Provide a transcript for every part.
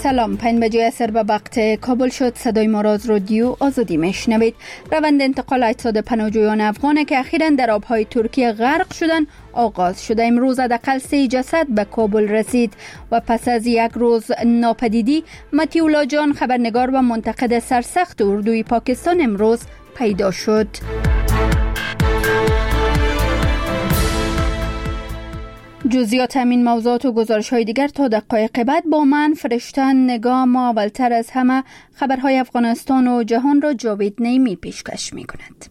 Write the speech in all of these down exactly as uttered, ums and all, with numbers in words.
سلام، پنج بجه اثر به وقت کابل شد. صدای ما را از رادیو آزادی میشنوید. روند انتقال اجساد پناهجویان افغان که اخیراً در آبهای ترکیه غرق شدن آغاز شده. امروز حداقل سه جسد به کابل رسید و پس از یک روز ناپدیدی متیولا جان، خبرنگار و منتقد سرسخت اردوی پاکستان، امروز پیدا شد. جزئیات همین موضوعات و گزارش‌های دیگر تا دقایق بعد با من فرشته نگاه. ما اولتر از همه خبرهای افغانستان و جهان را جاوید نیمی پیشکش می‌کند.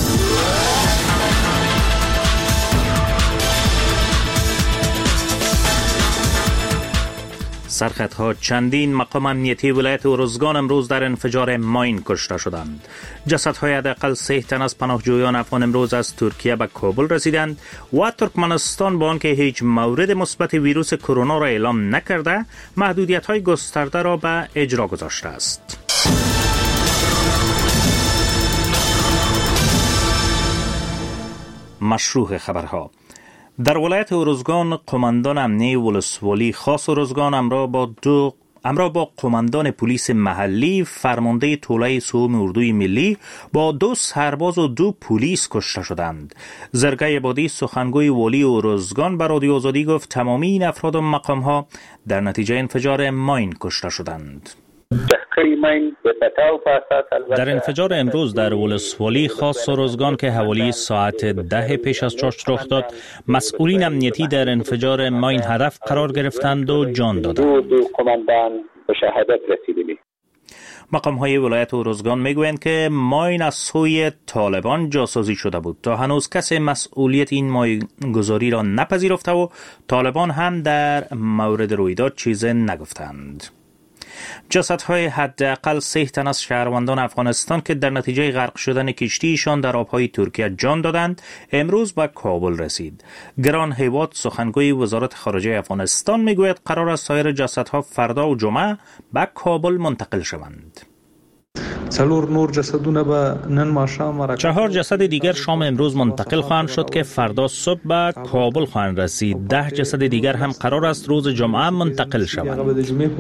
سرخطها چندین مقام امنیتی ولایت ارزگان امروز در انفجار ماین کشته شدند. جسدهای حداقل سه تن از پناهجویان افغان امروز از ترکیه به کابل رسیدند و ترکمنستان با آنکه هیچ مورد مثبت ویروس کرونا را اعلام نکرده، محدودیت‌های گسترده را به اجرا گذاشته است. مشروع خبرها. در ولایت ارزگان قماندان امنیه ولسوالی خاص ارزگان همراه با دو همراه با قماندان پلیس محلی فرمانده طلایه سوم اردوی ملی با دو سرباز و دو پلیس کشته شدند. زرگای عبادی سخنگوی والی ارزگان به رادیو آزادی گفت تمامی این افراد و مقام‌ها در نتیجه انفجار ماین کشته شدند. در انفجار امروز در ولسوالی خاص ارزگان که حوالی ساعت ده پیش از چاشت رخ داد، مسئولین امنیتی در انفجار ماین هدف قرار گرفتند و جان دادند. دو دو قماندان به شهادت رسیدند. مقام های ولایت ارزگان میگویند که ماین از سوی طالبان جاسازی شده بود. تا هنوز کسی مسئولیت این ماین گذاری را نپذیرفته و طالبان هم در مورد رویداد چیزی نگفتند. جسدهای حداقل سه تن از شهروندان افغانستان که در نتیجه غرق شدن کشتیشان در آبهای ترکیه جان دادند امروز به کابل رسید. گران هیواد سخنگوی وزارت خارجه افغانستان میگوید قرار است سایر جسدها فردا و جمعه به کابل منتقل شوند. چهار نور جسدونه به نن ماشام چهار جسد دیگر شام امروز منتقل خواهند شد که فردا صبح به کابل خواهند رسید. ده جسد دیگر هم قرار است روز جمعه منتقل شوند.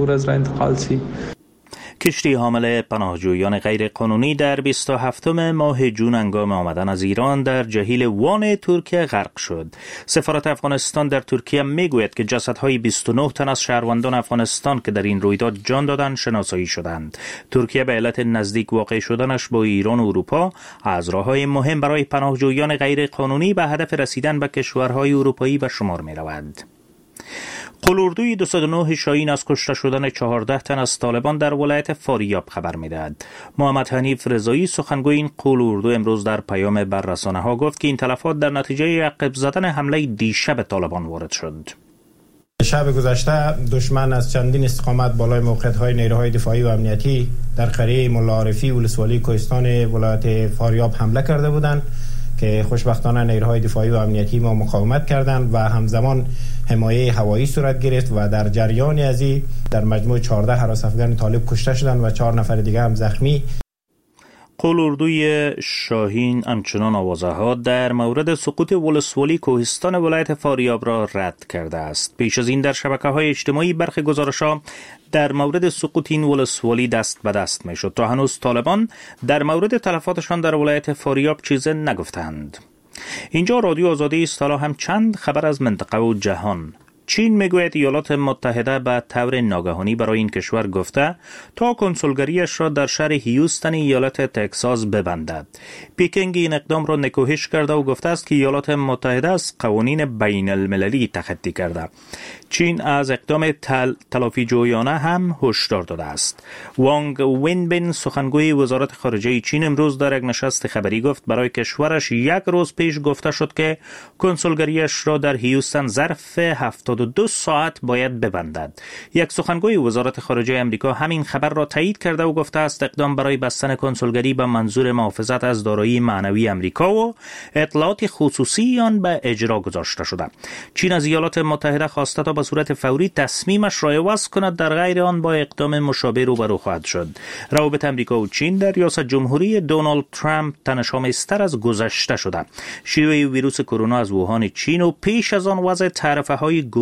کشتی حامل پناهجویان غیر قانونی در بیست و هفتم ماه جون هنگام آمدن از ایران در جهیل وان ترکیه غرق شد. سفارت افغانستان در ترکیه میگوید که جسدهای بیست و نه تن از شهروندان افغانستان که در این رویداد جان دادند شناسایی شدند. ترکیه به علت نزدیک واقع شدنش با ایران و اروپا از راههای مهم برای پناهجویان غیر قانونی به هدف رسیدن به کشورهای اروپایی به شمار می رود. قلوردوی دویست و نه شاهین از کشته شدن چهارده تن از طالبان در ولایت فاریاب خبر می‌دهد. محمد حنیف رضایی سخنگوی این قلوردو امروز در پیام بر رسانه‌ها گفت که این تلفات در نتیجه عقب زدن حمله دیشب طالبان وارد شد. شب گذشته دشمن از چندین استقامت بالای موقعیت‌های نیروهای دفاعی و امنیتی در قریه ملاعرفی ولسوالی کوهستان ولایت فاریاب حمله کرده بودند که خوشبختانه نیروهای دفاعی و امنیتی ما مقاومت کردند و همزمان حمایه هوایی صورت گرفت و در جریان از این در مجموع چهارده هراس افغان طالب کشته شدند و چهار نفر دیگه هم زخمی. قلوردوی شاهین همچنان آوازه‌ها در مورد سقوط ولسوالی کوهستان ولایت فاریاب را رد کرده است. پیش از این در شبکه‌های اجتماعی برخی گزارش‌ها در مورد سقوط این ولسوالی دست به دست می‌شد. تا هنوز طالبان در مورد تلفاتشان در ولایت فاریاب چیزی نگفتند. اینجا رادیو آزادی است. حالا هم چند خبر از منطقه و جهان. چین میگوید ایالات متحده به طور ناگهانی برای این کشور گفته تا کنسولگریش را در شهر هیوستن ایالت تگزاس ببندد. پیکنگ این اقدام را نکوهش کرده و گفته است که ایالات متحده از قوانین بین المللی تخطی کرده. چین از اقدام تل... تلافی جویانه هم هشدار داده است. وانگ وینبین سخنگوی وزارت خارجه چین امروز در یک نشست خبری گفت برای کشورش یک روز پیش گفته شد که کنسولگریش را در هیوستن ظرف هفتاد و دو ساعت باید ببندد. یک سخنگوی وزارت خارجه امریکا همین خبر را تایید کرده و گفته است اقدام برای بستن کنسولگری به منظور محافظت از دارایی معنوی امریکا و اطلاعات خصوصی آن به اجرا گذاشته شده. چین از ایالات متحده خواسته تا به صورت فوری تصمیمش را عوض کند، در غیر آن با اقدام مشابه روبرو خواهد شد. روابط امریکا و چین در ریاست جمهوری دونالد ترامپ تنش‌آمیزتر از گذشته شده. شیوع ویروس کرونا از ووهان چین و پیش از آن وضع تعرفه‌های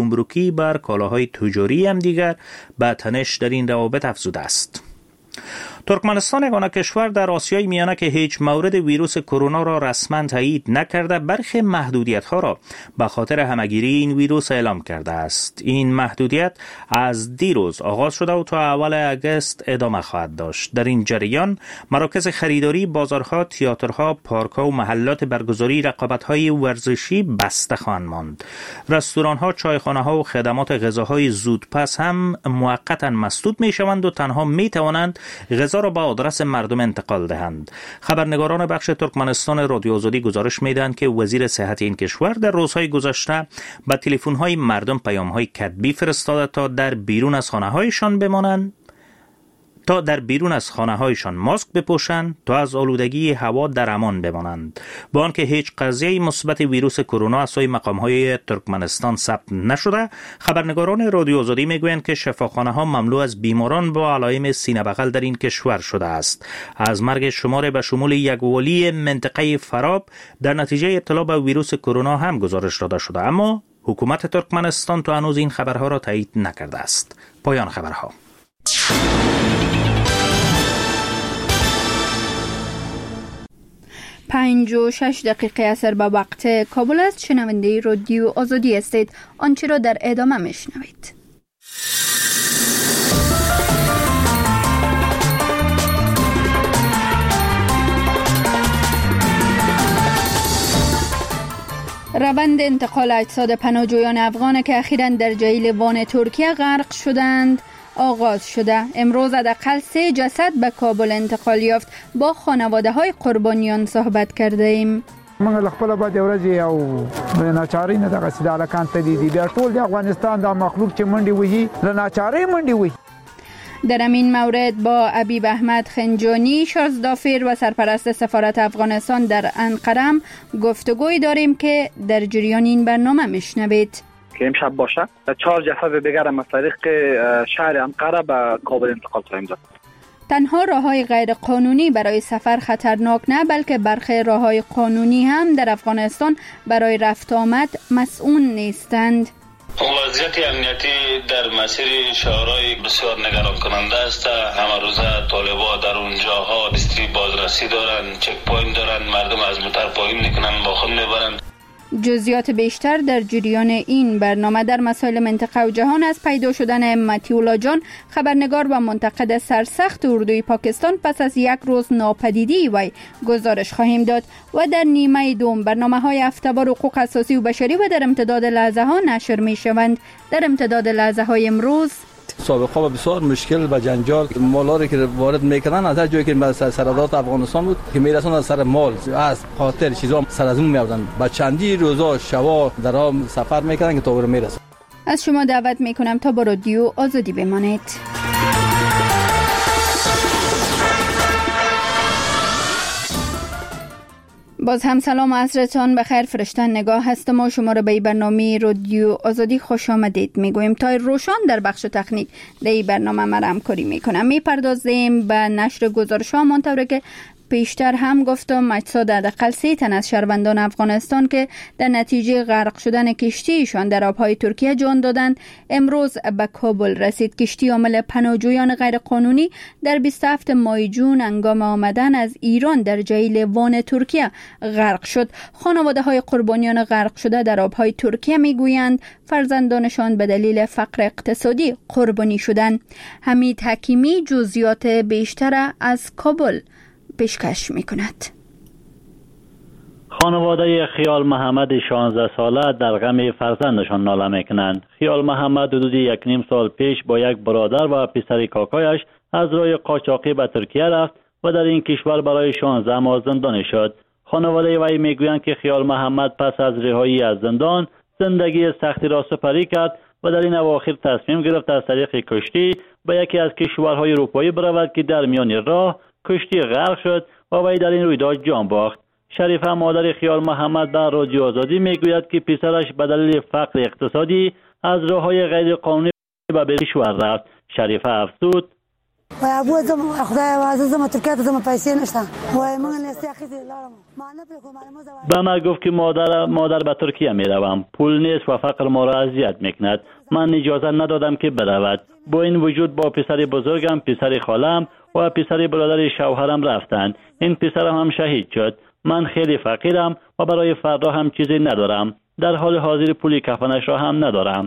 گمرکی بر کالاهای تجاری هم دیگر به تنش در این روابط افزوده است. ترکمنستان یگانه کشور در آسیای میانه که هیچ مورد ویروس کرونا را رسما تایید نکرده، برخی محدودیت‌ها را به خاطر همگیری این ویروس اعلام کرده است. این محدودیت از دیروز آغاز شده و تا اول آگوست ادامه خواهد داشت. در این جریان مراکز خریداری، بازارها، تئاترها، پارک‌ها و محلات برگزاری رقابت‌های ورزشی بسته خواهند ماند. رستوران‌ها، چایخانه‌ها و خدمات غذاهای زودپس هم موقتاً مسدود می‌شوند و تنها می‌توانند غذا را به آدرس مردم انتقال دهند. خبرنگاران بخش ترکمنستان رادیو آزادی گزارش میدهند که وزیر صحت این کشور در روزهای گذشته به تلفن‌های مردم پیام‌های کتبی فرستاده تا در بیرون از خانه‌هایشان بمانند تا در بیرون از خانه‌هایشان ماسک بپوشند تا از آلودگی هوا در امان بمانند. با آنکه هیچ قضیه مثبت ویروس کرونا از سوی مقام‌های ترکمنستان ثبت نشده، خبرنگاران رادیو آزادی میگویند که شفاخانه‌ها مملو از بیماران با علائم سینه بغل در این کشور شده است. از مرگ شمار به شمول یک والی منطقه فراب در نتیجه ابتلا به ویروس کرونا هم گزارش داده شده، اما حکومت ترکمنستان تا هنوز این خبرها را تایید نکرده است. پایان خبرها. پنج و شش دقیقه اثر به وقت کابل است. شنونده رادیو آزادی هستید. آنچه را در ادامه میشنوید. روند انتقال اجساد پناهجویان افغان که اخیراً در جیل وان ترکیه غرق شدند آغاز شده. امروز حداقل سه جسد به کابل انتقال یافت. با خانواده های قربانیان صحبت کرده ایم. من خپل بعد ورځي او ناچاري نه دغه سیده الکان ته دي بیا ټول د افغانستان د مخلوق چې منډي وهي له ناچاري منډي وهي. در این مورد با حبیب احمد خنجانی، شازدافیر و سرپرست سفارت افغانستان در انقره گفتگوی داریم که در جریان این برنامه میشنوید. که امشب باشه چهار جسد دیگر از طریق شهر انقره به کابل انتقال خواهیم داد. تنها راههای غیر قانونی برای سفر خطرناک نه، بلکه برخی راههای قانونی هم در افغانستان برای رفت آمد مسئول نیستند. وضعیت امنیتی در مسیر شهرهای بسیار نگران کننده است. همه روزه طالبان در اونجاها دستی بازرسی دارن، چک پوینت دارن، مردم از موتر پایین میکنن، با خود میبرن. جزئیات بیشتر در جریان این برنامه. در مسائل منطقه و جهان از پیدا شدن متیولا جان، خبرنگار و منتقد سرسخت اردوی پاکستان، پس از یک روز ناپدیدی وی گزارش خواهیم داد و در نیمه دوم برنامه‌های هفته‌وار حقوق اساسی و بشری و در امتداد لحظه ها نشر می شوند. در امتداد لحظه های امروز سابقه بسیار مشکل و جنجال مالاری که وارد میکنن از هر جایی که سرحدات افغانستان بود که میرسن از سر مال از خاطر چیزا سر از اون میاردن با چندی روزا شوا در سفر میکنن که تا اون میرسن. از شما دعوت میکنم تا با رادیو آزادی بمانید. باز هم سلام و عصرتان بخیر. فرشتن نگاه هستم و شما را به برنامه رادیو آزادی خوش آمدید میگویم. تا روشان در بخش تکنیک در این برنامه مرا همکاری میکنم. میپردازیم به نشر گزارش ها منطوره که پیشتر هم گفتم اجساد حداقل سه تن از شهروندان افغانستان که در نتیجه غرق شدن کشتیشان در آبهای ترکیه جان دادند امروز به کابل رسید. کشتی حامل پناهجویان غیرقانونی در بیست و هفتم ماه جون هنگام آمدن از ایران در جیل وان ترکیه غرق شد. خانواده های قربانیان غرق شده در آبهای ترکیه میگویند فرزندانشان به دلیل فقر اقتصادی قربانی شدند. حمید حکیمی جزئیات بیشتر از کابل پیشکش میکند. خانواده خیال محمد شانزده ساله در غم فرزندشان ناله میکنند. خیال محمد حدود یک نیم سال پیش با یک برادر و پسر کاکایش از راه قاچاقی به ترکیه رفت و در این کشور برای شانزده ماه زندانی شد. خانواده وی میگویند که خیال محمد پس از رهایی از زندان زندگی سختی را سپری کرد و در این اواخر تصمیم گرفت از طریق کشتی به یکی از کشورهای اروپایی برود که در میان راه کشتی غرق شد و وی در این رویداد جان باخت. شریفه مادر خیال محمد در رادیو آزادی میگوید که پسرش به دلیل فقر اقتصادی از راههای غیر قانونی به کشور رفت. شریفه افزود: و ابو زم خدای عزیزم ترکیه زم پیسې نشته و من نستی اخیزه لارم ما نه بگم به ما گفت که مادر مادر به ترکیه می روم، پول نیست و فقر ما را اذیت میکند. من اجازه ندادم که برود. با این وجود با پسر بزرگم، پسر خالم و پسر برادر شوهرم رفتند. این پسرم هم شهید شد. من خیلی فقیرم و برای فردا هم چیزی ندارم. در حال حاضر پولی کفنش را هم ندارم.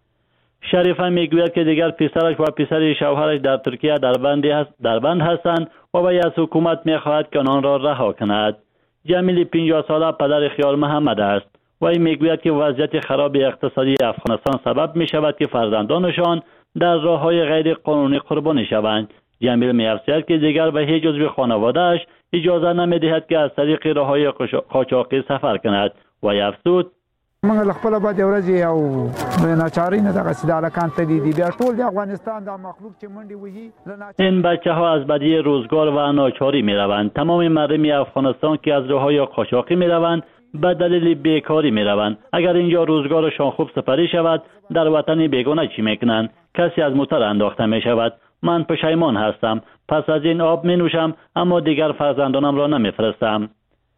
شریفه میگوید که دیگر پسرش و پسر شوهرش در ترکیه در بند هست در بند هستند و وی از حکومت میخواهد که آنان را رها کند. جمیل پنجاه ساله پدر خیال محمد است. وی میگوید که وضعیت خراب اقتصادی افغانستان سبب می شود که فرزندانشان در راههای غیر قانونی قربانی شوند. جمیل می‌افزاید که دیگر به هیچ عضو خانواده‌اش اجازه نمی‌دهد که از طریق راههای قاچاقی سفر کند. وی افزود: موږ خپل بعد ورځ یو ناچاری نه دغه سیدالکان ته دي بیا ټول د افغانستان د مخلوق چې منډي وهي. این بچه ها از بدی روزگار و ناچاری می روند. تمام مردم افغانستان که از راههای قاچاقی می روند به دلیل بیکاری می روند. اگر اینجا روزگارشان خوب سپری شود، در وطن بیگانه چی میکنند؟ کسی از موتر انداخته می شود. من پشیمان هستم. پس از این آب می نوشم، اما دیگر فرزندانم را نمی فرستم.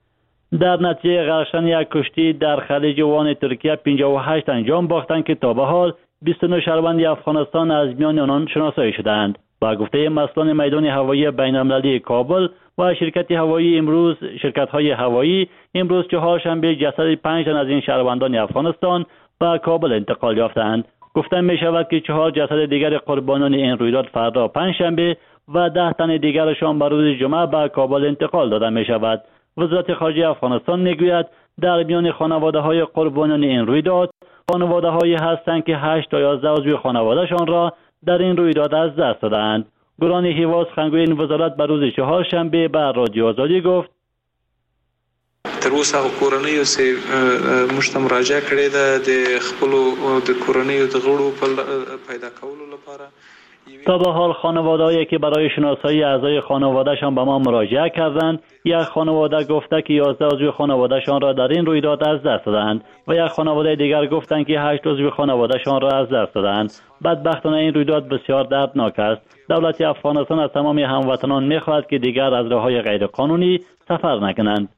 در نتیجه غرق شدن یک کشتی در خلیج وان ترکیه پنجاه و هشت انجام باختند که تا به حال بیست و نه شهروند افغانستان از میان آنان شناسایی شدند. با گفته مسئولان میدان هوایی بین‌المللی کابل و شرکت هوایی امروز شرکت‌های هوایی امروز چهارشنبه جسد پنج تن از این شهروندان افغانستان به کابل انتقال یافتند. گفته می شود که چهار جسد دیگر قربانیان این رویداد فردا پنجشنبه و ده تن دیگرشان به روز جمعه به کابل انتقال داده می شود. وزارت خارجه افغانستان میگوید در میان خانواده‌های قربانیان این رویداد خانواده‌هایی هستند که هشت تا یازده عضو خانواده‌شان را در این رویداد از دست دادند. گران هیواز خنگوی این وزارت به روز چهارشنبه به رادیو آزادی گفت: تر اوسه کورنیو سه مشته مراجعه کړې ده د خپل د کورنیو د غړو پیدا کولو لپاره. تا به حال خانواده‌ای که برای شناسایی اعضای خانواده‌شان به ما مراجعه کردند، یک خانواده گفته که یازده عضو خانواده‌شان را در این رویداد از دست دادند و یک خانواده دیگر گفتند که هشت عضو خانواده‌شان را از دست دادند. بدبختانه این رویداد بسیار دردناک است. دولت افغانستان از تمام هموطنان می‌خواهد که دیگر از راه‌های غیرقانونی سفر نکنند.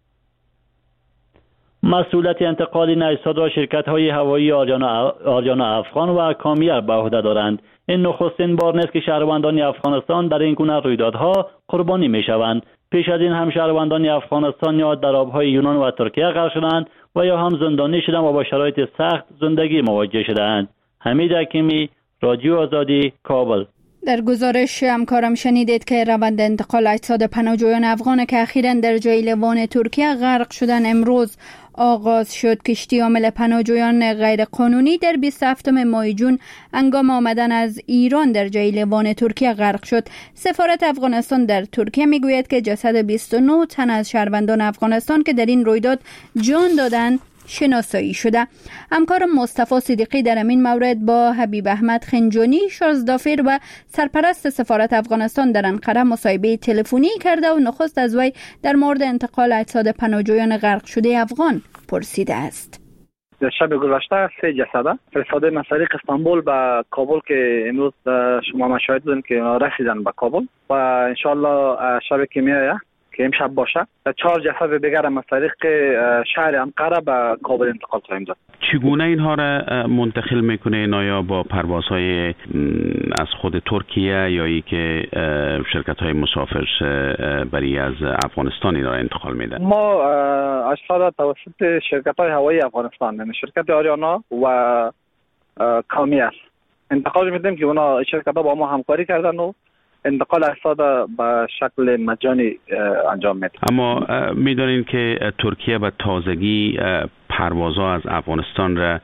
مسئولیت انتقال نجسات را شرکت‌های هوایی آریانا افغان و کامیر به عهده دارند. این نخستین بار نیست که شهروندان افغانستان در این گونه رویدادها قربانی می‌شوند. پیش از این هم شهروندان افغانستان یا در آب‌های یونان و ترکیه غرق شدند و یا هم زندانی شدند و با شرایط سخت زندگی مواجه شدند. حمید حکیمی، رادیو آزادی، کابل. در گزارش همکارم شنیدید که روند انتقال اجساد پناهجویان افغان که اخیراً در جای لیوان ترکیه غرق شدن امروز آغاز شد. کشتی حامل پناهجویان غیر قانونی در بیست و هفتم ماه جون هنگام آمدن از ایران در جای لیوان ترکیه غرق شد. سفارت افغانستان در ترکیه میگوید که جسد بیست و نه تن از شهروندان افغانستان که در این رویداد جان دادند شناسایی شده. همکارم مصطفی صدیقی در این مورد با حبیب احمد خنجانی شازدافر و سرپرست سفارت افغانستان در انقره مصاحبه تلفنی کرده و نخست از وی در مورد انتقال اجساد پناهجویان غرق شده افغان پرسیده است. شب گذشته سه جسد فرستاده من طریق استانبول به کابل که امروز شما مشاهد بودین که رسیدن به کابل و انشالله شب که میایه که امشب باشه چهار جسد دیگر هم از طریق شهر انقره به کابل انتقال خواهیم داد. چگونه اینها را منتقل میکنه اینا؟ یا با پروازهای از خود ترکیه یا ای که شرکت های مسافر بری از افغانستان اینا را انتقال میده؟ ما اجساد توسط شرکت های هوایی افغانستان یعنی شرکت آریانا و کامیر انتقال میدیم که اونا شرکت ها با ما همکاری کردن و انتقال اجساد به شکل مجانی انجام میده. اما میدونین که ترکیه به تازگی پروازها از افغانستان را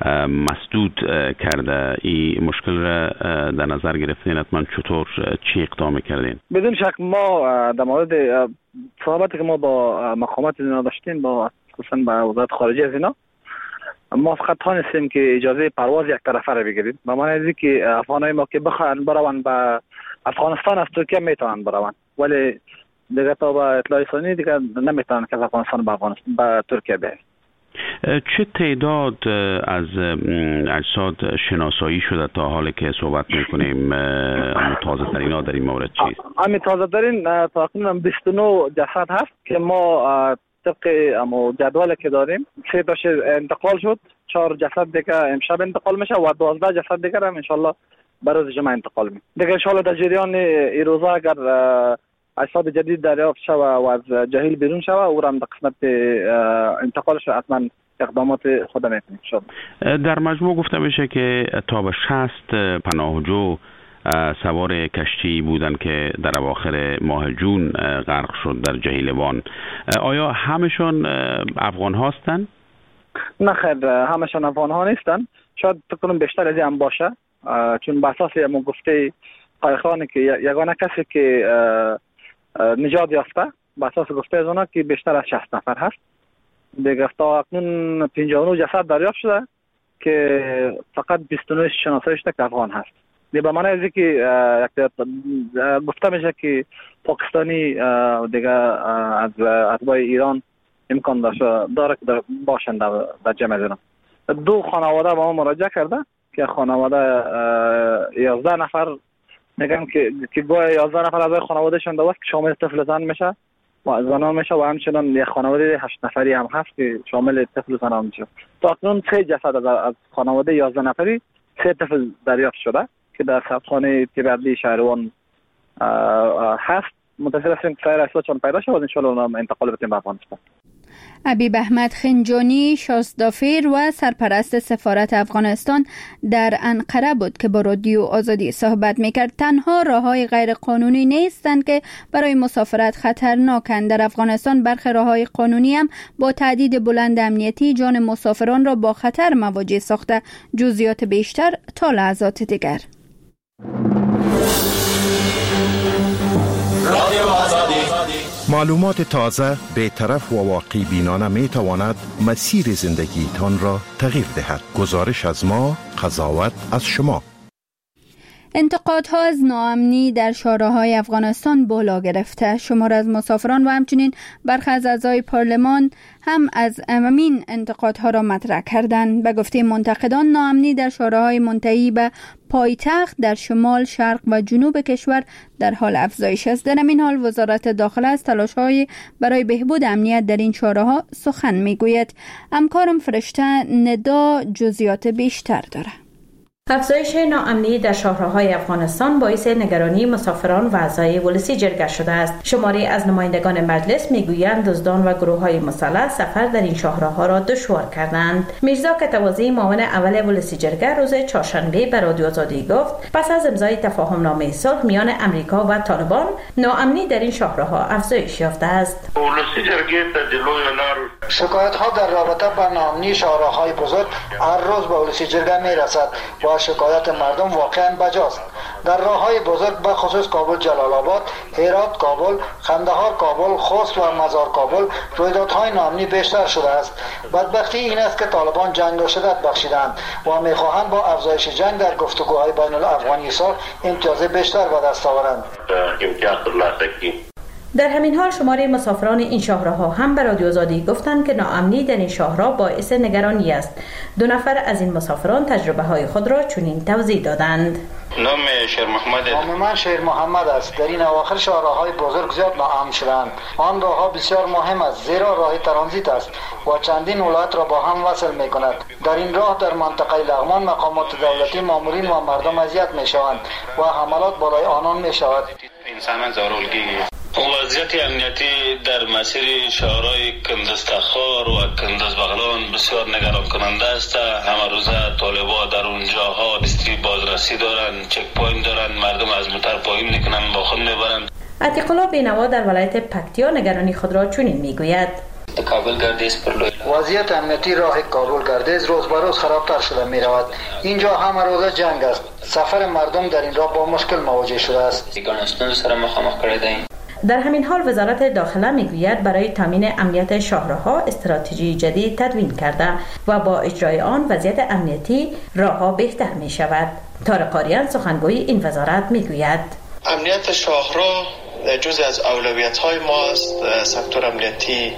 مسدود کرده. این مشکل را در نظر گرفتین حتما چطور چی اقدام کردین؟ بدون شک ما در مورد صحبتی که ما با مقامات اینا داشتیم با خصوصا با وزارت خارجه از اینا ما فقط تانستیم که اجازه پرواز یک طرفه را بگیریم. به معنی اینه که افغانای ما که بخواهند بروند به افغانستان از ترکیه میتونن بروند ولی دیگه تا با اطلاع رسانی دیگه نمیتونن که افغانستان به افغانستان به ترکیه بیاید. چه تعداد از اجساد شناسایی شده تا حالی که صحبت میکنیم؟ تازه ترین ها در این مورد چیست؟ همین تازه ترین تقریبا بیست و نه جسد هست که ما طبق جدولی که داریم سه تاش انتقال شد، چهار جسد دیگه امشب انتقال میشه و دوازده جسد دیگه هم انشالله برای جمعه انتقال می دیگه انشالله در جریان این روزا اگر اجساد جدید دریافت شود و از جهیل بیرون شود او را هم در قسمت انتقالش حتما اقدامات خود میکنیم. شد در مجموع گفته بشه که تا به شصت پناهجو سوار کشتی بودن که در اواخر ماه جون غرق شد در جهیل وان. آیا همشون افغان هستند؟ نه خیر، همشون افغان ها نیستن. شاید فکر کنم بیشتر از این هم باشه، چون به اساس ما گفته قایقرانی که یگانه کسی که نجات یافته به اساس گفته از اونا که بیشتر از شصت نفر هست. دیگه تا اکنون پنجاه و نه جسد دریافت شده که فقط بیست و نه شناسایی شده که افغان هست. دیگه به معنی ازی که گفته میشه که پاکستانی دیگه از اتباع ایران امکان داره که باشند در جمع از اینا. دو خانواده با ما مراجعه کرده که خانواده یازده نفر میگن که که گویا یازده نفر از خانوادهشون دوست که شامل طفل زن میشه و زنان میشه و همچنان یک خانواده هشت نفری هم هست که شامل طفل زنان میشه. تا اکنون سه جسد از خانواده یازده نفری سه طفل دریافت شده که در خانه تبعیدی شهروان هست. منتظر هستیم که سایر اجساد چون پیدا شود ان شاء الله انتقال بتیم به افغانستان. حبیب احمد خنجانی شاستافیر و سرپرست سفارت افغانستان در انقره بود که با رادیو آزادی صحبت میکرد. تنها راههای غیر قانونی نیستند که برای مسافرت خطرناکند. در افغانستان برخی راههای قانونی هم با تهدید بلند امنیتی جان مسافران را با خطر مواجه ساخته. جزئیات بیشتر تا لحظات دیگر. معلومات تازه، بی‌طرف و واقع بینانه می تواند مسیر زندگیتان را تغییر دهد. گزارش از ما، قضاوت از شما. انتقادها از ناامنی در شاهراهای افغانستان بالا گرفته. شمار از مسافران و همچنین برخی از اعضای پارلمان هم از همین انتقادها را مطرح کردند. به گفته منتقدان ناامنی در شاهراهای منتهی به پایتخت در شمال، شرق و جنوب کشور در حال افزایش است. در این حال وزارت داخله از تلاش‌های برای بهبود امنیت در این شاهراها سخن میگوید. همکارم فرشته ندا جزئیات بیشتر داره. افزایش ناامنی در شاهراهای افغانستان باعث نگرانی مسافران و اعضای ولسی جرگه شده است. شماری از نمایندگان مجلس میگویند دزدان و گروه‌های مسلح سفر در این شاهراها را دشوار کردند. میرزا کتوازی معاون اول ولسی جرگه روز چهارشنبه به رادیو آزادی گفت پس از امضای تفاهم نامه صلح میان امریکا و طالبان ناامنی در این شاهراها افزایش یافته است. ولسی جرگه تجلوی نار شکایت‌ها در رابطه با ناامنی شاهراهای بزرگ هر روز به ولسی جرگه میرسد و شکایت مردم واقعا بجاست. در راه‌های بزرگ به خصوص کابل جلال آباد، هرات کابل، قندهار کابل، خوست و مزار کابل رویدادهای ناامنی بیشتر شده است. بدبختی این است که طالبان جنگ را شدت بخشیدند و می‌خواهند با افزایش جنگ در گفتگوهای بین الافغانی صلح امتیاز بیشتر به دست آورند. در همین حال شماره مسافران این شاهراها هم به رادیو آزادی گفتند که ناامنی در این شاهراه باعث نگرانی است. دو نفر از این مسافران تجربه های خود را چنین توضیح دادند. نام شیر محمد نام من شیر محمد است. در این اواخر شاهراهای بزرگ زیاد ناامن شدند. آن راهها بسیار مهم است زیرا راه ترانزیت است و چندین ولایت را با هم وصل می کند. در این راه در منطقه لغمان مقامات دولتی، مامورین و مردم اذیت می شوند و حملات بالای آنان می شود. انسان زارولگی وضعیت امنیتی در مسیر شاهرای کندز-تخار و کندز-بغلان بسیار نگران کننده است. همه روزه طالبا در اونجاها دستی بازرسی دارن، چک پوینت دارن، مردم از موتر پایین میکنن، با خود میبرن. عتیق الله بینوا در ولایت پکتیا نگرانی خود را چنین میگوید. کابل گردیز پر لوی وضعیت امنیتی راه کابل گردیز روز به روز خرابتر شده می رود. اینجا همه روزه جنگ است. سفر مردم در این راه با مشکل مواجه شده است. افغانستان سره مخامخ کرده ایم. در همین حال وزارت داخله میگوید برای تامین امنیت شاهراها استراتژی جدید تدوین کرده و با اجرای آن وضعیت امنیتی راهها بهتر می شود. طارق قاریان سخنگوی این وزارت میگوید امنیت شاهراه جزء از اولویت‌های ما است. سکتور امنیتی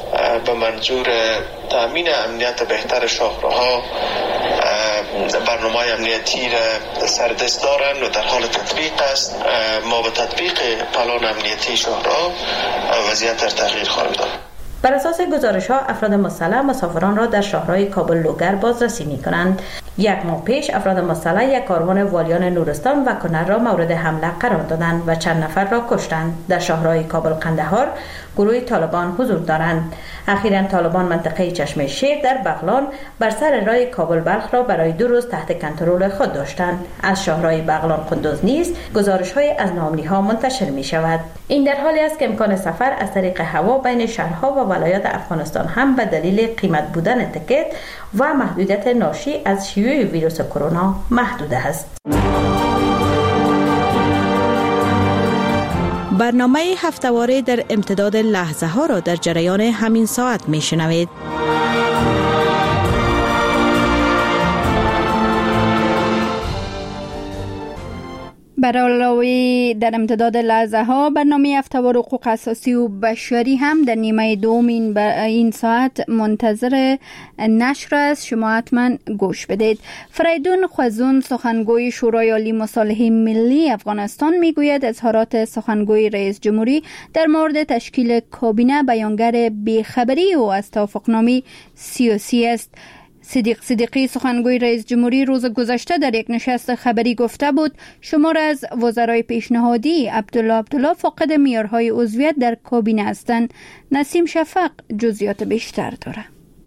به منظور تامین امنیت بهتر شاهراها برنامه امنیتی را سردست دارند و در حال تطبیق است. ما به تطبیق پلان امنیتی شاهراه وضعیت در تغییر خواهیم داد. بر اساس گزارش‌ها افراد مسلح مسافران را در شهرهای کابل لوگر بازرسی می‌کنند. یک ماه پیش افراد مسلح یک کاروان والیان نورستان و کنر را مورد حمله قرار دادند و چند نفر را کشتند. در شهرهای کابل قندهار گروه طالبان حضور دارند. اخیراً طالبان منطقه چشمه شیر در بغلان بر سر راه کابل بلخ را برای دو روز تحت کنترل خود داشتند. از شهرهای بغلان قندوز نیز گزارش‌های از ناامنی‌ها منتشر می‌شود. این در حالی است که امکان سفر از طریق هوا بین شهرها و ولایات افغانستان هم به دلیل قیمت بودن تکت و محدودیت ناشی از شیوع ویروس کرونا محدود است. برنامه هفته‌واره در امتداد لحظه ها را در جریان همین ساعت می شنوید. بر علاوه در امتداد لحظه ها برنامه هفته‌وار حقوق اساسی و بشری هم در نیمه دوم این, این ساعت منتظر نشر است. شما حتما گوش بدید. فریدون خوزون سخنگوی شورای عالی مصالحه ملی افغانستان میگوید اظهارات سخنگوی رئیس جمهوری در مورد تشکیل کابینه بیانگر بیخبری و از توافقنامه سیاسی است. صدیق صدیقی سخنگوی رئیس جمهوری روز گذشته در یک نشست خبری گفته بود شمار از وزرای پیشنهادی عبدالله عبدالله فاقد معیارهای عضویت در کابینه هستند. نسیم شفق جزئیات بیشتر داره.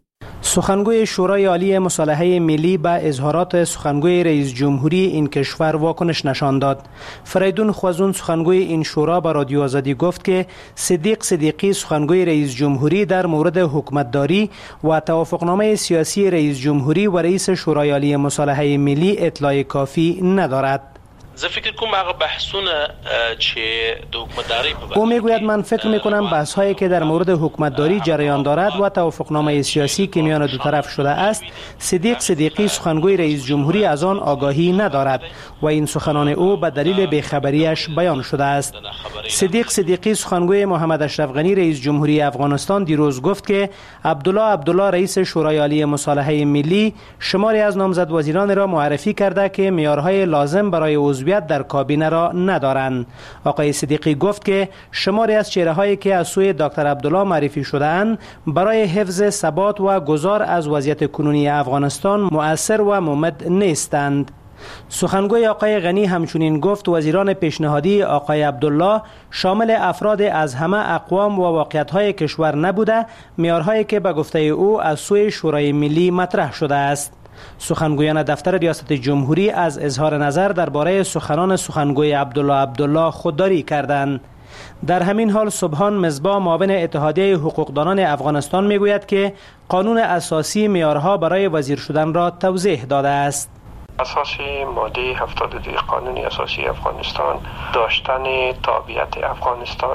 سخنگوی شورای عالی مصالحه ملی به اظهارات سخنگوی رئیس جمهوری این کشور واکنش نشان داد. فریدون خوزون سخنگوی این شورا به رادیو آزادی گفت که صدیق صدیقی سخنگوی رئیس جمهوری در مورد حکومتداری و توافقنامه سیاسی رئیس جمهوری و رئیس شورای عالی مصالحه ملی اطلاع کافی ندارد. زه فکر کوم هغه بحثونه چې د حکومتداری په او میگوید من فکر میکنم بحث هایی که در مورد حکومتداری جریان دارد و توافقنامه سیاسی که میان دو طرف شده است صدیق صدیقی سخنگوی رئیس جمهوری از آن آگاهی ندارد و این سخنان او به دلیل بیخبریش بیان شده است. صدیق صدیقی سخنگوی محمد اشرف غنی رئیس جمهوری افغانستان دیروز گفت که عبدالله عبدالله رئیس شورای عالی مصالحه ملی شماری از نامزد وزیران را معرفی کرده که معیارهای لازم برای عضویت در کابینه را ندارند. آقای صدیقی گفت که شماری از چهره‌هایی که از سوی دکتر عبدالله معرفی شده‌اند برای حفظ ثبات و گذار از وضعیت کنونی افغانستان مؤثر و ممد نیستند. سخنگوی آقای غنی همچنین گفت وزیران پیشنهادی آقای عبدالله شامل افراد از همه اقوام و واقعیت‌های کشور نبوده، معیارهایی که به گفته او از سوی شورای ملی مطرح شده است. سخنگویان دفتر ریاست جمهوری از اظهار نظر درباره سخنان سخنگوی عبدالله عبدالله خودداری کردند. در همین حال سبحان مصباح معاون اتحادیه حقوقدانان افغانستان میگوید که قانون اساسی معیارها برای وزیر شدن را توضیح داده است. اساس ماده هفتاد و دو قانون اساسی افغانستان داشتن تابعیت افغانستان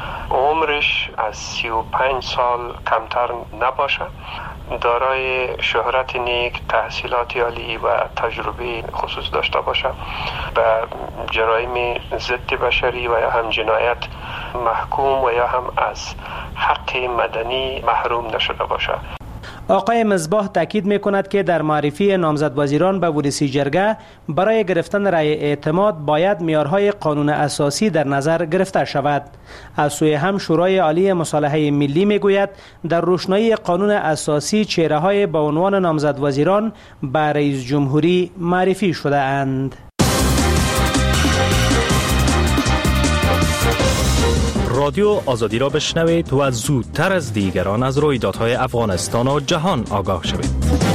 عمرش از سی و پنج سال کمتر نباشه، دارای شهرت نیک، تحصیلات عالی و تجربه خصوص داشته باشه، به جرایم ضد بشری و یا هم جنایت محکوم و یا هم از حق مدنی محروم نشده باشه. آقای مصباح تاکید می‌کند که در معرفی نامزد وزیران به ورودی جرگه برای گرفتن رأی اعتماد باید معیارهای قانون اساسی در نظر گرفته شود. از سوی هم شورای عالی مصالحه ملی میگوید در روشنایی قانون اساسی چهره‌های با عنوان نامزد وزیران به رئیس جمهوری معرفی شده اند. رادیو آزادی را بشنوید و زودتر از دیگران از رویدادهای افغانستان و جهان آگاه شوید.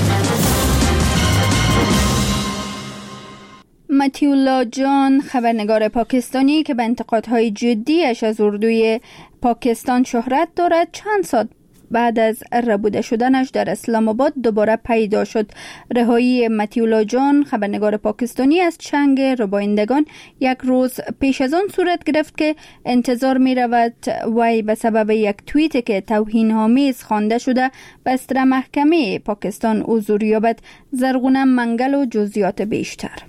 متیولا جان خبرنگار پاکستانی که به انتقادهای جدیش از اردوی پاکستان شهرت دارد چند ساعت بعد از ربوده شدنش در اسلام آباد دوباره پیدا شد. رهایی متیولا جان خبرنگار پاکستانی از چنگ ربایندگان یک روز پیش از آن صورت گرفت که انتظار می رود وی به سبب یک توییت که توهین‌آمیز خوانده شده بستر محکمه پاکستان حضور یابد. زرغونه منگل و جزئیات بیشتر.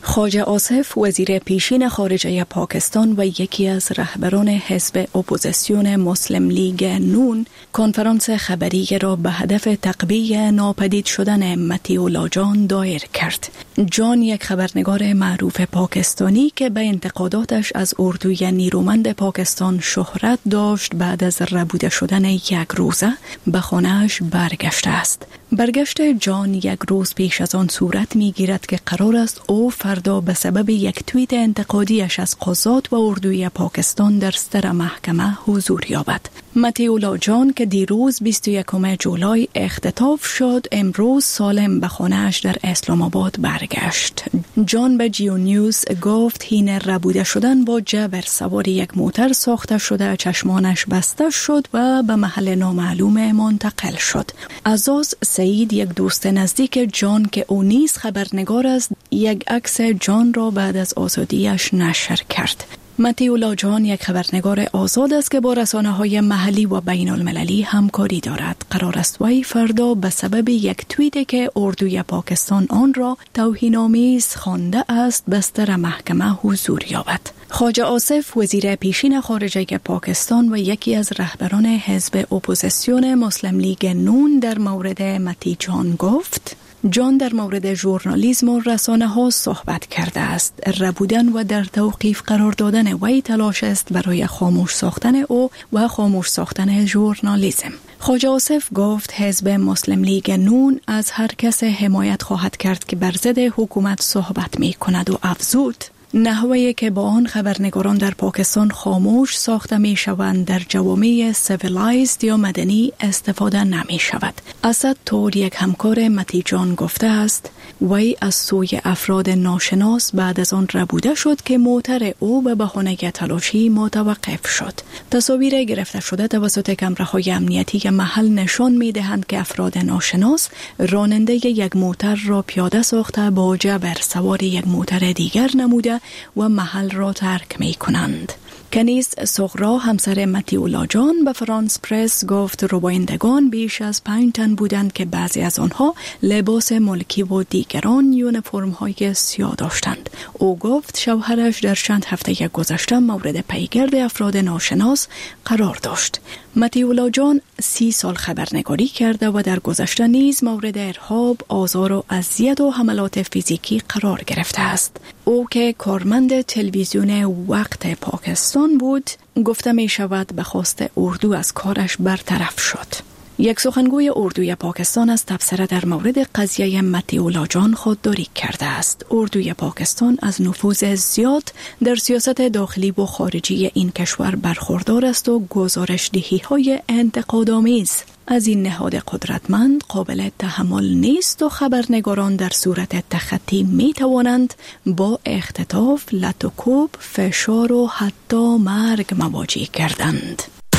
خواجه آصف وزیر پیشین خارجه پاکستان و یکی از رهبران حزب اپوزیسیون مسلم لیگ نون کنفرانس خبری را به هدف تقویه ناپدید شدن متیولا جان دایر کرد. جان یک خبرنگار معروف پاکستانی که به انتقاداتش از اردوی نیرومند پاکستان شهرت داشت بعد از ربوده شدن یک روزه به خانه‌اش برگشته است. برگشت جان یک روز پیش از آن صورت می گیرد که قرار است او فردا به سبب یک توییت انتقادیش از قضات و اردوی پاکستان در ستر محکمه حضور یابد. متیولا جان که دیروز بیست و یکم جولای اختطاف شد امروز سالم به خانه‌اش در اسلام آباد برگشت. جان به جیو نیوز گفت هین ربوده شدن با جبر سوار یک موتر ساخته شده چشمانش بسته شد و به محل نامعلوم منتقل شد. عزاز سعید یک دوست نزدیک جان که او نیز خبرنگار است یک عکس جان را بعد از آزادیش نشر کرد. متیولا جان یک خبرنگار آزاد است که با رسانه‌های محلی و بین المللی همکاری دارد. قرار است وی فردا به سبب یک توییتی که اردوی پاکستان آن را توهین‌آمیز خوانده است بستر محکمه حضور یابد. خواجه آصف وزیر پیشین خارجه پاکستان و یکی از رهبران حزب اپوزیسیون مسلم لیگ نون در مورد متی جان گفت: جان در مورد ژورنالیسم و رسانه ها صحبت کرده است. ربودن و در توقیف قرار دادن وی تلاش است برای خاموش ساختن او و خاموش ساختن ژورنالیسم. خواجه آصف گفت حزب مسلم لیگ نون از هر کس حمایت خواهد کرد که بر ضد حکومت صحبت می کند و افزود نحوه‌ای که با آن خبرنگاران در پاکستان خاموش ساخته می شوند در جوامع سیویلایزد یا مدنی استفاده نمی شود. اسد طور یک همکار متی جان گفته است وی از سوی افراد ناشناس بعد از آن ربوده شد که موتر او به بهانه تلاشی متوقف شد. تصاویر گرفته شده توسط کامراهای امنیتی محل نشان می دهند که افراد ناشناس راننده یک موتر را پیاده ساخته با جبر سوار یک موتر دیگر نموده و محل را ترک می کنند. کنیز سغرا همسر متیولا جان به فرانس پرس گفت ربایندگان بیش از پنج تن بودند که بعضی از آنها لباس ملکی و دیگران یونیفرم های سیاه داشتند. او گفت شوهرش در چند هفته گذشته مورد پیگرد افراد ناشناس قرار داشت. متیولا جان سی سال خبرنگاری کرده و در گذشته نیز مورد ارهاب، آزار و اذیت و حملات فیزیکی قرار گرفته است. او که کارمند تلویزیون وقت پاکستان بود گفته می شود به خواست اردو از کارش برطرف شد. یک سخنگوی اردوی پاکستان از تبصره در مورد قضیه متیولا جان خودداری کرده است. اردوی پاکستان از نفوذ زیاد در سیاست داخلی و خارجی این کشور برخوردار است و گزارش دهی های انتقادآمیز از این نهاد قدرتمند قابل تحمل نیست و خبرنگاران در صورت تخطی می توانند با اختطاف، لط و کوب، فشار و حتی مرگ مواجه کردند.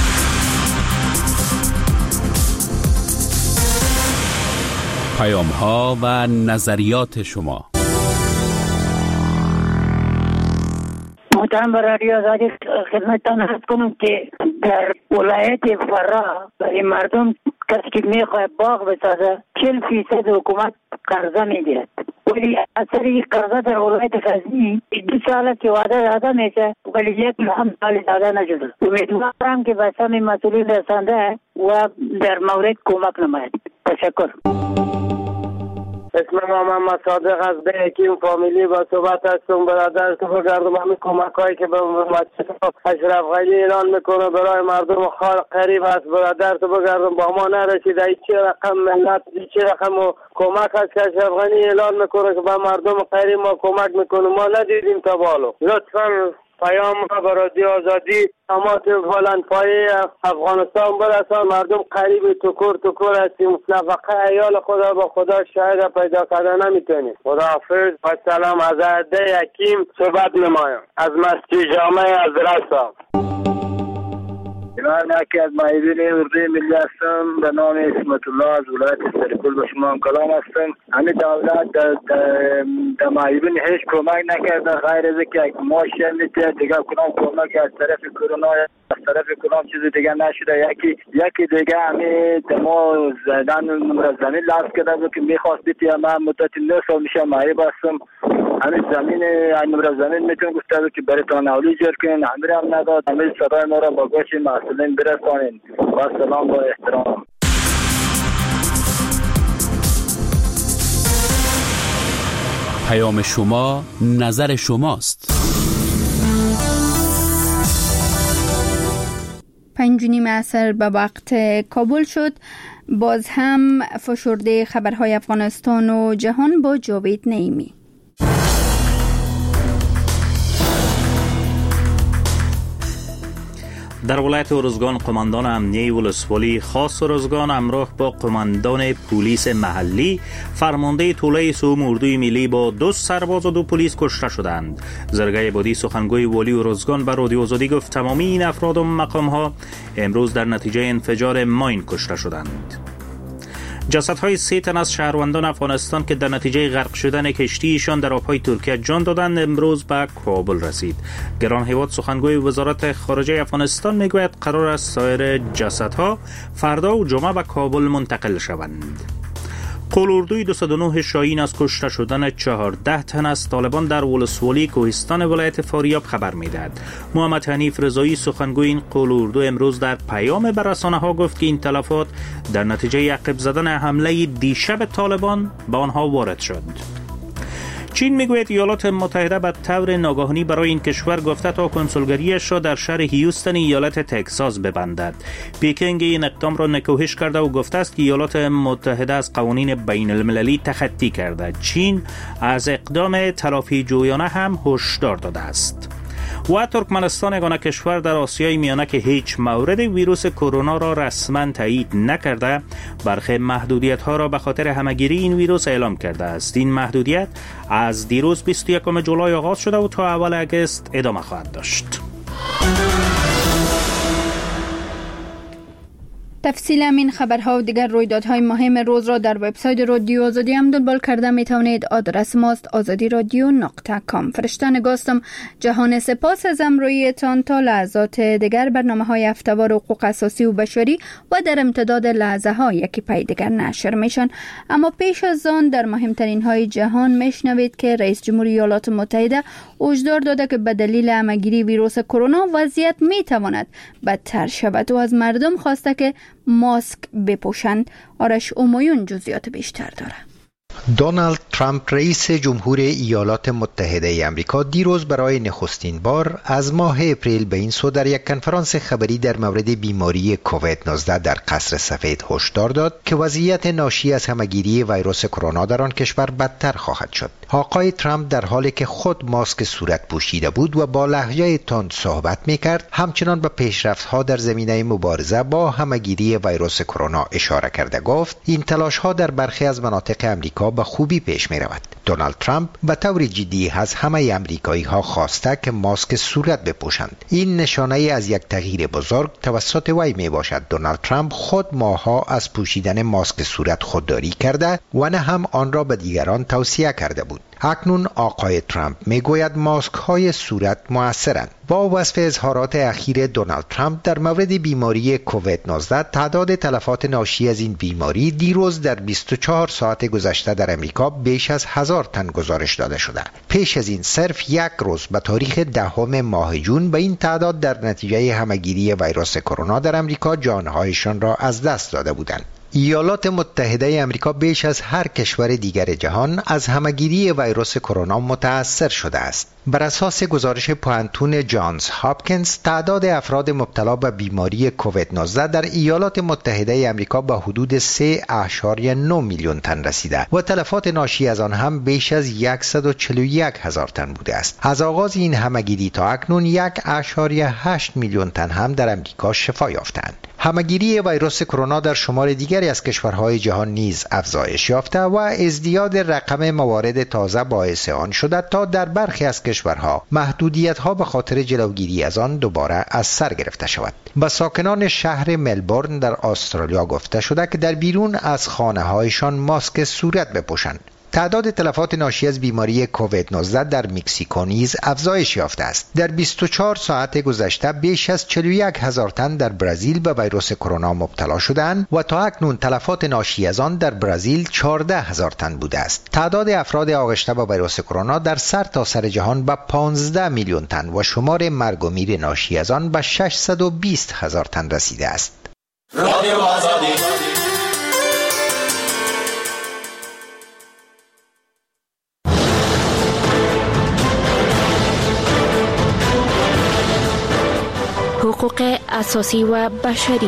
پیام ها و نظریات شما. محترم برای آزادی خدمتتان عرض کنم که در ولایت فرا برای مردم کسی که میخواه باغ بسازه چهل فیصد حکومت قرضه میگیرد، ولی اثر این قرضه در ولایت غزنی دو ساله که وعده داده میشه ولی یک هم سال داده نشده. امیدوارم که به سم مسئولین رسانده و در مورد کمک نماید. تشکر. اسم ما محمد صادق از بهکیم فامیلی با صحبت هستم. برادر تو بگردم همین کمک هایی که به مجلس اشرف غنی اعلان میکنه برای مردم خال قریب است. برادر تو بگردم با ما نرسیده. ای چه رقم ملت ای چه رقم کمک هست که اشرف غنی اعلان میکنه که به مردم قریب ما کمک میکنه، ما ندیدیم تا بالو. لطفا پیام با رادیو آزادی تماس بلندپایه افغانستان برسان. مردم قریب تکور تکور هستیم، نفقه ایال خدا با خدا شاید پیدا کردن نمیتونیم. خداحافظ و سلام. از عده یکیم صحبت نمایم از مسجد جامع از رسا. من یکی از معیدین اردوی ملی هستم به نام اسمت الله از ولایت سرپل. به شما هم کلام هستم. همین دولت در معیدین هیچ کمک نکرده غیر از که یک ماشین میده دیگه کنم کمک از طرف کرونا از طرف کنم چیز دیگه نشده. یکی یکی دیگه همین دمو زدن زمین لفظ کرده بود که میخواست بیتی. من مدت نه سال میشه معیب هستم. همین زمین اینور زمین میتونه گفته که برای تانولی جر کنین، همین هم نداد. همین صدای ما را با گوش مسئولین برسانین. با سلام با احترام. پیام شما نظر شماست. پنج و نیم عصر به وقت کابل شد. باز هم فشرده خبرهای افغانستان و جهان با جاوید نعیمی. در ولایت ارزگان قماندان امنیه ولسوالی خاص ارزگان همراه با قماندان پلیس محلی فرمانده طوله سوم اردوی ملی با دو سرباز و دو پلیس کشته شدند. زرگای بادی سخنگوی والی ارزگان به رادیو آزادی گفت تمامی این افراد و مقام ها امروز در نتیجه انفجار ماین کشته شدند. جسدهای سه تن از شهروندان افغانستان که در نتیجه غرق شدن کشتیشان در آبهای ترکیه جان دادند امروز به کابل رسید. گران هیواد سخنگوی وزارت خارجه افغانستان میگوید قرار است سایر جسدها فردا و جمعه به کابل منتقل شوند. قول-اردوی دویست و نه شاهین از کشته شدن چهارده تن از طالبان در ولسوالی کوهستان ولایت فاریاب خبر میدهد. محمد حنیف رضایی سخنگوی این قول-اردو امروز در پیام به رسانه ها گفت که این تلفات در نتیجه عقب زدن حمله دیشب طالبان به آنها وارد شد. چین میگوید ایالات متحده به طور ناگهانی برای این کشور گفته تا کنسولگریش را در شهر هیوستن ایالت تگزاس ببندد. پکینگ این اقدام را نکوهش کرده و گفته است که ایالات متحده از قوانین بین المللی تخطی کرده. چین از اقدام تلافی جویانه هم هشدار داده است. و ترکمنستان یگانه کشور در آسیای میانه که هیچ مورد ویروس کرونا را رسما تایید نکرده برخی محدودیت ها را به خاطر همهگیری این ویروس اعلام کرده است. این محدودیت از دیروز بیست و یکم جولای آغاز شده و تا اول آگوست ادامه خواهد داشت. تفصیل این خبرها و دیگر رویدادهای مهم روز را در وبسایت رادیو آزادی هم دنبال کرده می توانید. آدرس ماست آزادی رادیو نقطه کام. فرشته نگاستم. جهان سپاس از امرویتان. تا لحظات دیگر برنامه های هفته‌وار حقوق اساسی و بشری و در امتداد لحظه ها یکی پای دیگر نشر میشن. اما پیش از آن در مهمترین های جهان میشنوید که رئیس جمهوری ایالات متحده هشدار داده که به دلیل همهگیری ویروس کرونا وضعیت می تواند بدتر شود و از مردم خواسته که ماسک بپوشند. آرش اومایون جزئیات بیشتر داره. دونالد ترامپ رئیس جمهور ایالات متحده آمریکا دیروز برای نخستین بار از ماه اپریل به این سو در یک کنفرانس خبری در مورد بیماری کووید نوزده در قصر سفید هشدار داد که وضعیت ناشی از همهگیری ویروس کرونا در آن کشور بدتر خواهد شد. آقای ترامپ در حالی که خود ماسک صورت پوشیده بود و با لهجه تند صحبت می‌کرد، همچنان به پیشرفت‌ها در زمینه مبارزه با همهگیری ویروس کرونا اشاره کرده. گفت این تلاش‌ها در برخی از مناطق آمریکا به خوبی پیش می رود. دونالد ترامپ به طور جدی از همه امریکایی ها خواسته که ماسک صورت بپوشند. این نشانه از یک تغییر بزرگ توسط وی می باشد. دونالد ترامپ خود ماها از پوشیدن ماسک صورت خودداری کرده و نه هم آن را به دیگران توصیه کرده بود. اکنون آقای ترامپ می گوید ماسک های صورت مؤثرند. با وصف اظهارات اخیر دونالد ترامپ در مورد بیماری کووید نوزده، تعداد تلفات ناشی از این بیماری دیروز در بیست و چهار ساعت گذشته در امریکا بیش از هزار تن گزارش داده شده. پیش از این صرف یک روز به تاریخ دهم ماه جون به این تعداد در نتیجه همهگیری ویروس کرونا در امریکا جانهایشان را از دست داده بودند. ایالات متحده آمریکا بیش از هر کشور دیگر جهان از همهگیری ویروس کرونا متأثر شده است. بر اساس گزارش پوانتون جانز هاپکینز، تعداد افراد مبتلا به بیماری کووید نوزده در ایالات متحده آمریکا به حدود سه اشاریه نه میلیون تن رسیده و تلفات ناشی از آن هم بیش از صد و چهل و یک هزار تن بوده است. از آغاز این همهگیری تا اکنون یک اشاریه هشت میلیون تن هم در آمریکا شفا یافتند. همهگیری ویروس کرونا در شمار دیگری از کشورهای جهان نیز افزایش یافته و ازدیاد رقم موارد تازه باعث آن شده تا در برخی از کشورها محدودیت‌ها به خاطر جلوگیری از آن دوباره از سر گرفته شود. به ساکنان شهر ملبورن در استرالیا گفته شده که در بیرون از خانه‌هایشان ماسک صورت بپوشند. تعداد تلفات ناشی از بیماری کووید نوزده در مکزیکو نیز افزایش یافته است. در بیست و چهار ساعت گذشته بیش از چهل و یک هزار تن در برزیل به ویروس کرونا مبتلا شدند و تا اکنون تلفات ناشی از آن در برزیل چهارده هزار تن بوده است. تعداد افراد آغشته به ویروس کرونا در سرتاسر جهان به پانزده میلیون تن و شمار مرگ و میر ناشی از آن به ششصد و بیست هزار تن رسیده است. رادیو آزادی. حقوق اساسی و بشری